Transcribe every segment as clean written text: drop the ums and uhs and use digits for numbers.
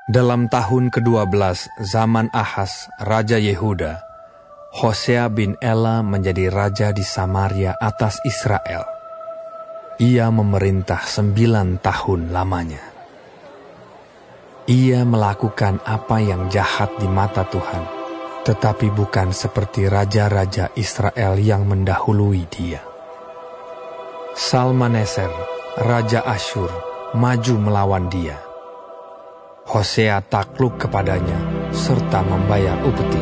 Dalam tahun ke-12 zaman Ahas, Raja Yehuda, Hosea bin Ela menjadi raja di Samaria atas Israel. Ia memerintah 9 tahun lamanya. Ia melakukan apa yang jahat di mata Tuhan, tetapi bukan seperti raja-raja Israel yang mendahului dia. Salmaneser, Raja Asyur, maju melawan dia. Hosea takluk kepadanya serta membayar upeti.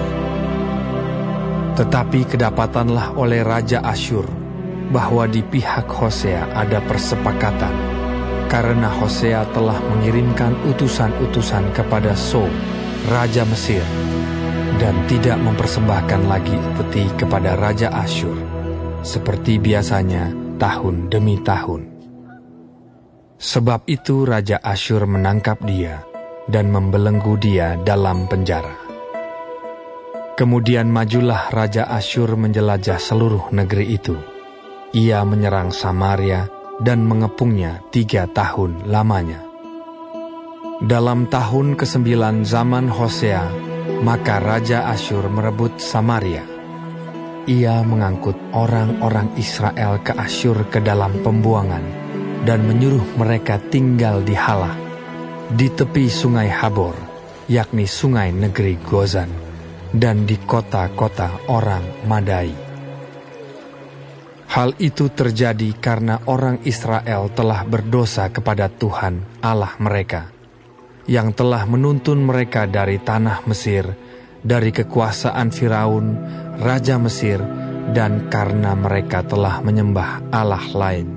Tetapi kedapatanlah oleh Raja Asyur bahwa di pihak Hosea ada persepakatan, karena Hosea telah mengirimkan utusan-utusan kepada So, Raja Mesir, dan tidak mempersembahkan lagi upeti kepada Raja Asyur, seperti biasanya tahun demi tahun. Sebab itu Raja Asyur menangkap dia dan membelenggu dia dalam penjara. Kemudian majulah Raja Asyur menjelajah seluruh negeri itu. Ia menyerang Samaria dan mengepungnya 3 tahun lamanya. Dalam tahun ke-9 zaman Hosea, maka Raja Asyur merebut Samaria. Ia mengangkut orang-orang Israel ke Asyur ke dalam pembuangan dan menyuruh mereka tinggal di Halah, di tepi sungai Habor, yakni sungai negeri Gozan, dan di kota-kota orang Madai. Hal itu terjadi karena orang Israel telah berdosa kepada Tuhan Allah mereka, yang telah menuntun mereka dari tanah Mesir, dari kekuasaan Firaun, Raja Mesir, dan karena mereka telah menyembah Allah lain,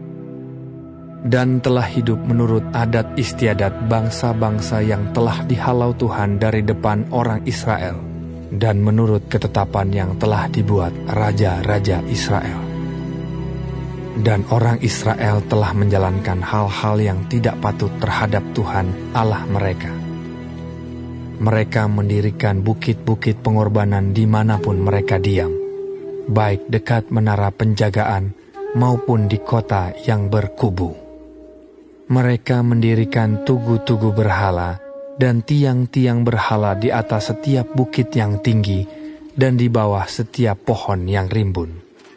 dan telah hidup menurut adat istiadat bangsa-bangsa yang telah dihalau Tuhan dari depan orang Israel, dan menurut ketetapan yang telah dibuat raja-raja Israel. Dan orang Israel telah menjalankan hal-hal yang tidak patut terhadap Tuhan Allah mereka. Mereka mendirikan bukit-bukit pengorbanan dimanapun mereka diam, baik dekat menara penjagaan maupun di kota yang berkubu. Mereka mendirikan tugu-tugu berhala dan tiang-tiang berhala di atas setiap bukit yang tinggi dan di bawah setiap pohon yang rimbun.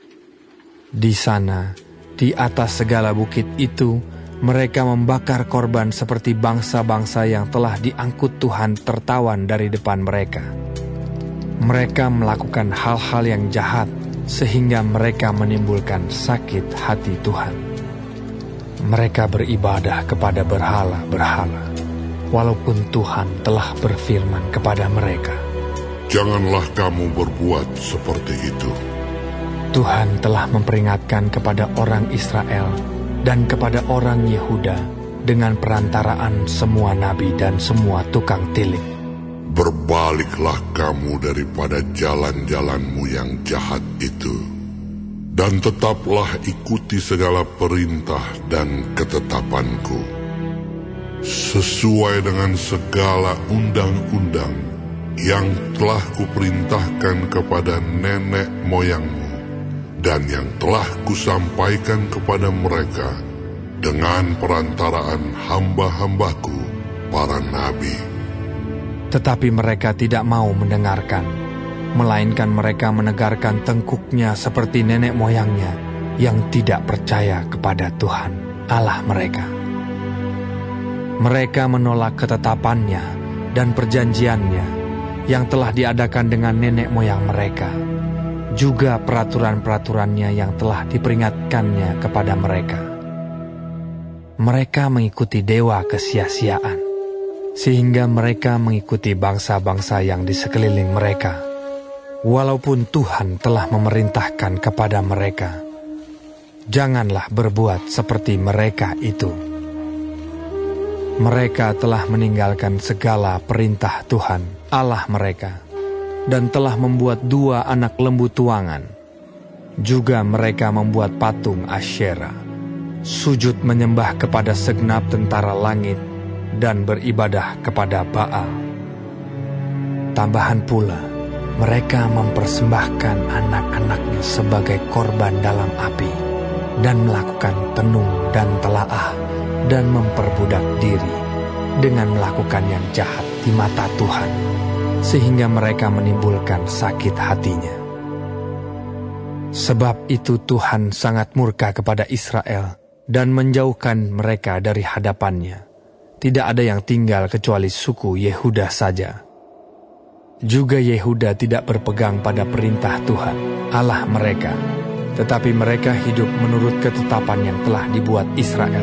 Di sana, di atas segala bukit itu, mereka membakar korban seperti bangsa-bangsa yang telah diangkut Tuhan tertawan dari depan mereka. Mereka melakukan hal-hal yang jahat sehingga mereka menimbulkan sakit hati Tuhan. Mereka beribadah kepada berhala-berhala, walaupun Tuhan telah berfirman kepada mereka, "Janganlah kamu berbuat seperti itu." Tuhan telah memperingatkan kepada orang Israel dan kepada orang Yehuda dengan perantaraan semua nabi dan semua tukang tilik. Berbaliklah kamu daripada jalan-jalanmu yang jahat itu, dan tetaplah ikuti segala perintah dan ketetapanku, sesuai dengan segala undang-undang yang telah kuperintahkan kepada nenek moyangmu, dan yang telah kusampaikan kepada mereka dengan perantaraan hamba-hambaku, para nabi. Tetapi mereka tidak mau mendengarkan, melainkan mereka menegarkan tengkuknya seperti nenek moyangnya yang tidak percaya kepada Tuhan Allah mereka. Mereka menolak ketetapannya dan perjanjiannya yang telah diadakan dengan nenek moyang mereka, juga peraturan-peraturannya yang telah diperingatkannya kepada mereka. Mereka mengikuti dewa kesia-siaan, sehingga mereka mengikuti bangsa-bangsa yang di sekeliling mereka, walaupun Tuhan telah memerintahkan kepada mereka, "Janganlah berbuat seperti mereka itu." Mereka telah meninggalkan segala perintah Tuhan Allah mereka, dan telah membuat 2 anak lembu tuangan. Juga mereka membuat patung Asyera, sujud menyembah kepada segenap tentara langit, dan beribadah kepada Baal. Tambahan pula, mereka mempersembahkan anak-anaknya sebagai korban dalam api, dan melakukan tenung dan telaah, dan memperbudak diri, dengan melakukan yang jahat di mata Tuhan, sehingga mereka menimbulkan sakit hatinya. Sebab itu Tuhan sangat murka kepada Israel dan menjauhkan mereka dari hadapannya. Tidak ada yang tinggal kecuali suku Yehuda saja. Juga Yehuda tidak berpegang pada perintah Tuhan, Allah mereka, tetapi mereka hidup menurut ketetapan yang telah dibuat Israel.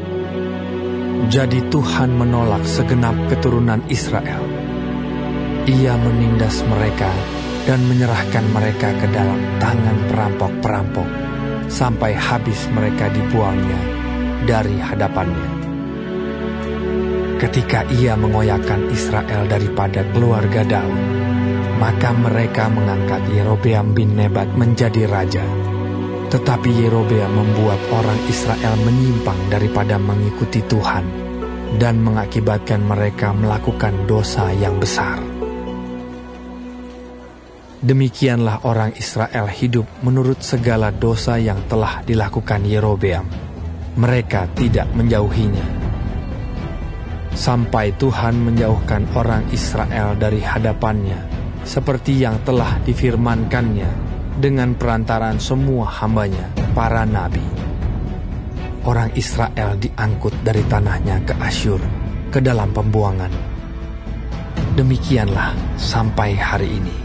Jadi Tuhan menolak segenap keturunan Israel. Ia menindas mereka dan menyerahkan mereka ke dalam tangan perampok-perampok, sampai habis mereka dibuangnya dari hadapannya. Ketika ia mengoyakkan Israel daripada keluarga Daud, maka mereka mengangkat Yerobeam bin Nebat menjadi raja. Tetapi Yerobeam membuat orang Israel menyimpang daripada mengikuti Tuhan dan mengakibatkan mereka melakukan dosa yang besar. Demikianlah orang Israel hidup menurut segala dosa yang telah dilakukan Yerobeam. Mereka tidak menjauhinya. Sampai Tuhan menjauhkan orang Israel dari hadapannya, seperti yang telah difirmankannya dengan perantaraan semua hambanya, para nabi. Orang Israel diangkut dari tanahnya ke Asyur, ke dalam pembuangan. Demikianlah sampai hari ini.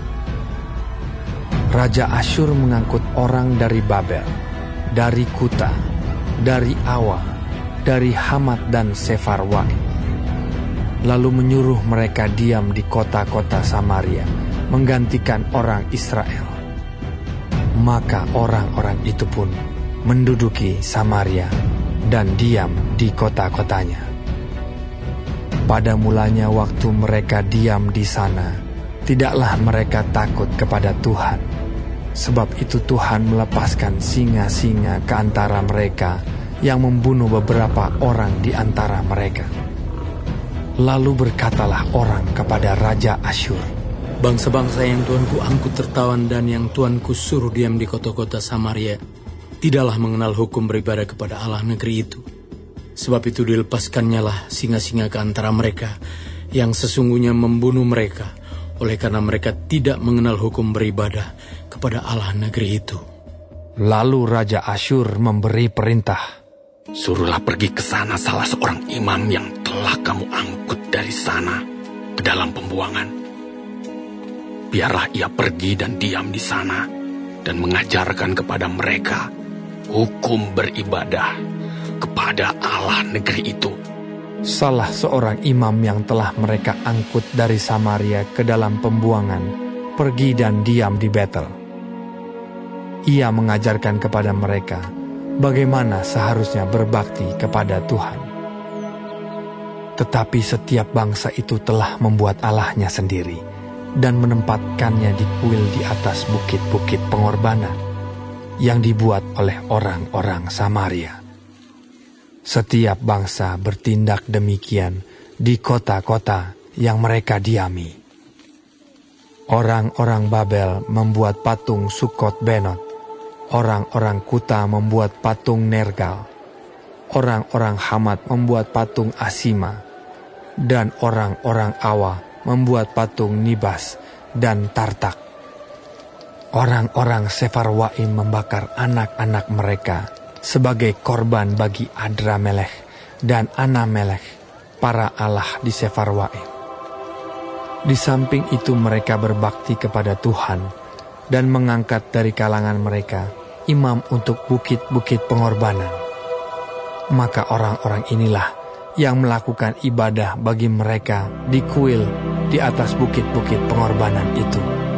Raja Asyur mengangkut orang dari Babel, dari Kuta, dari Awa, dari Hamat dan Sefarwaim, lalu menyuruh mereka diam di kota-kota Samaria, menggantikan orang Israel. Maka orang-orang itu pun menduduki Samaria dan diam di kota-kotanya. Pada mulanya waktu mereka diam di sana, tidaklah mereka takut kepada Tuhan. Sebab itu Tuhan melepaskan singa-singa ke antara mereka yang membunuh beberapa orang di antara mereka. Lalu berkatalah orang kepada Raja Asyur, bangsa-bangsa yang Tuanku angkut tertawan dan yang Tuanku suruh diam di kota-kota Samaria tidaklah mengenal hukum beribadah kepada Allah negeri itu. Sebab itu dilepaskannyalah singa-singa ke antara mereka yang sesungguhnya membunuh mereka, oleh karena mereka tidak mengenal hukum beribadah kepada Allah negeri itu. Lalu Raja Asyur memberi perintah, suruhlah pergi ke sana salah seorang imam yang telah kamu angkut dari sana ke dalam pembuangan. Biarlah ia pergi dan diam di sana dan mengajarkan kepada mereka hukum beribadah kepada Allah negeri itu. Salah seorang imam yang telah mereka angkut dari Samaria ke dalam pembuangan pergi dan diam di Betel. Ia mengajarkan kepada mereka bagaimana seharusnya berbakti kepada Tuhan. Tetapi setiap bangsa itu telah membuat Allahnya sendiri dan menempatkannya di kuil di atas bukit-bukit pengorbanan yang dibuat oleh orang-orang Samaria. Setiap bangsa bertindak demikian di kota-kota yang mereka diami. Orang-orang Babel membuat patung Sukot Benot, orang-orang Kuta membuat patung Nergal, orang-orang Hamat membuat patung Asima, dan orang-orang Awa membuat patung Nibas dan Tartak. Orang-orang Sefarwaim membakar anak-anak mereka sebagai korban bagi Adramelech dan Anamelech, para allah di Sefarwaim. Di samping itu mereka berbakti kepada Tuhan dan mengangkat dari kalangan mereka imam untuk bukit-bukit pengorbanan. Maka orang-orang inilah yang melakukan ibadah bagi mereka di kuil di atas bukit-bukit pengorbanan itu.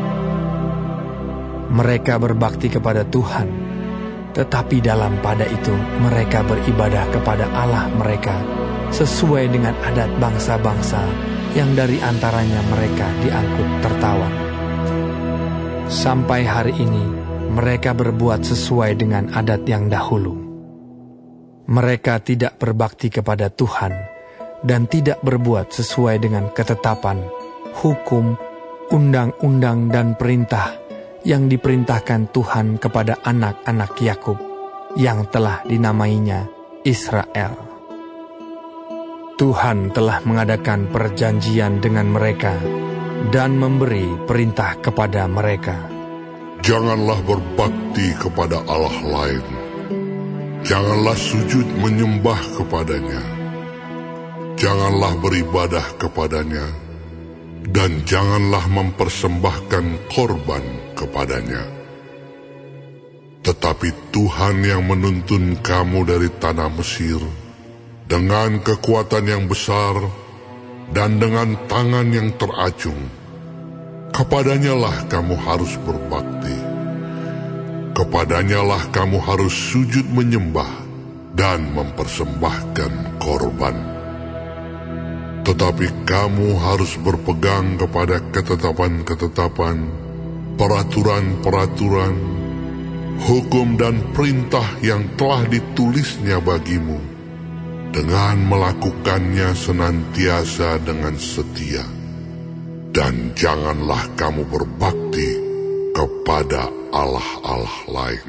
Mereka berbakti kepada Tuhan, tetapi dalam pada itu mereka beribadah kepada Allah mereka sesuai dengan adat bangsa-bangsa yang dari antaranya mereka diangkut tertawan. Sampai hari ini mereka berbuat sesuai dengan adat yang dahulu. Mereka tidak berbakti kepada Tuhan dan tidak berbuat sesuai dengan ketetapan, hukum, undang-undang dan perintah yang diperintahkan Tuhan kepada anak-anak Yakub yang telah dinamainya Israel. Tuhan telah mengadakan perjanjian dengan mereka dan memberi perintah kepada mereka. Janganlah berbakti kepada Allah lain. Janganlah sujud menyembah kepadanya. Janganlah beribadah kepadanya. Dan janganlah mempersembahkan korban kepadanya. Tetapi Tuhan yang menuntun kamu dari tanah Mesir dengan kekuatan yang besar dan dengan tangan yang teracung, kepadanyalah kamu harus berbakti. Kepadanyalah kamu harus sujud menyembah dan mempersembahkan korban. Tetapi kamu harus berpegang kepada ketetapan-ketetapan, peraturan-peraturan, hukum dan perintah yang telah ditulisnya bagimu, dengan melakukannya senantiasa dengan setia. Dan janganlah kamu berbakti kepada allah-allah lain.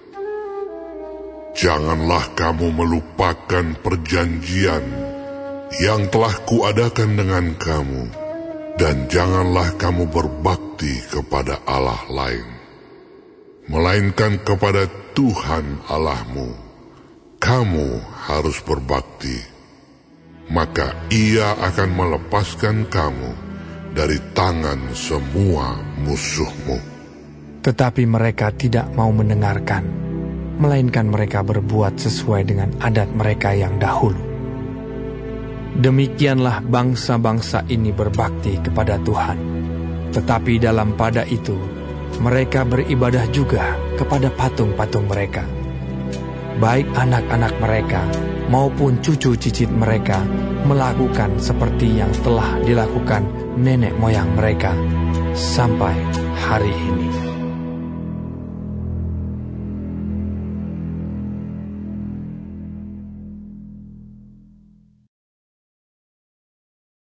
Janganlah kamu melupakan perjanjian yang telah kuadakan dengan kamu, dan janganlah kamu berbakti kepada allah lain, melainkan kepada Tuhan Allahmu kamu harus berbakti. Maka Ia akan melepaskan kamu dari tangan semua musuhmu. Tetapi mereka tidak mau mendengarkan, melainkan mereka berbuat sesuai dengan adat mereka yang dahulu. Demikianlah bangsa-bangsa ini berbakti kepada Tuhan. Tetapi dalam pada itu, mereka beribadah juga kepada patung-patung mereka. Baik anak-anak mereka maupun cucu cicit mereka melakukan seperti yang telah dilakukan nenek moyang mereka sampai hari ini.